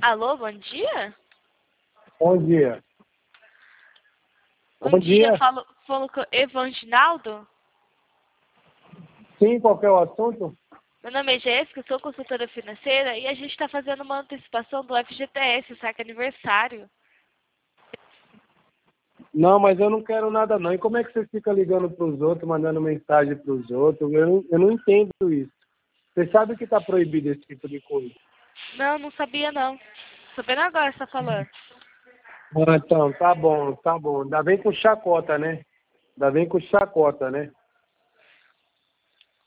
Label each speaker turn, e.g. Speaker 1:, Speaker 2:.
Speaker 1: Alô, bom dia?
Speaker 2: Bom dia.
Speaker 1: Bom dia. Falo com o Evanginaldo?
Speaker 2: Sim, qual que é o assunto?
Speaker 1: Meu nome é Jéssica, sou consultora financeira e a gente está fazendo uma antecipação do FGTS, saca aniversário.
Speaker 2: Não, mas eu não quero nada não. E como é que você fica ligando para os outros, mandando mensagem para os outros? Eu não entendo isso. Você sabe que está proibido esse tipo de coisa.
Speaker 1: Não, não sabia não. Sabendo agora, você tá falando.
Speaker 2: Ah, então, tá bom, tá bom. Ainda bem com chacota, né? Ainda bem com chacota, né?